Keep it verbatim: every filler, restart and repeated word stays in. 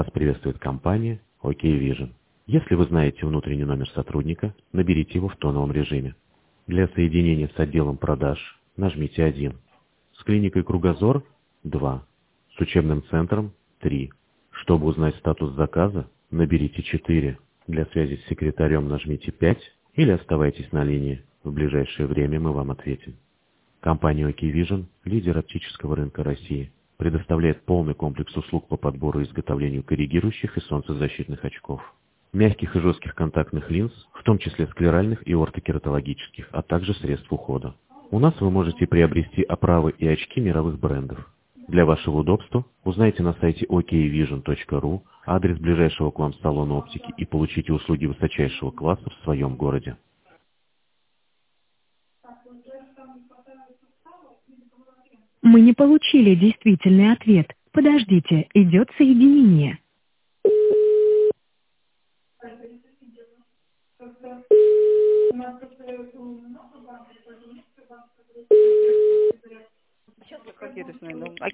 Вас приветствует компания OK Vision. Если вы знаете внутренний номер сотрудника, наберите его в тоновом режиме. Для соединения с отделом продаж нажмите один. С клиникой Кругозор– два. С учебным центром– три. Чтобы узнать статус заказа, наберите четыре. Для связи с секретарем нажмите пять или оставайтесь на линии. В ближайшее время мы вам ответим. Компания OK Vision, лидер оптического рынка России, предоставляет полный комплекс услуг по подбору и изготовлению коррегирующих и солнцезащитных очков, мягких и жестких контактных линз, в том числе склеральных и ортокератологических, а также средств ухода. У нас вы можете приобрести оправы и очки мировых брендов. Для вашего удобства узнайте на сайте о кей вижн точка ру адрес ближайшего к вам салона оптики и получите услуги высочайшего класса в своем городе. Мы не получили действительный ответ. Подождите, идет соединение. Какие-то, наверное,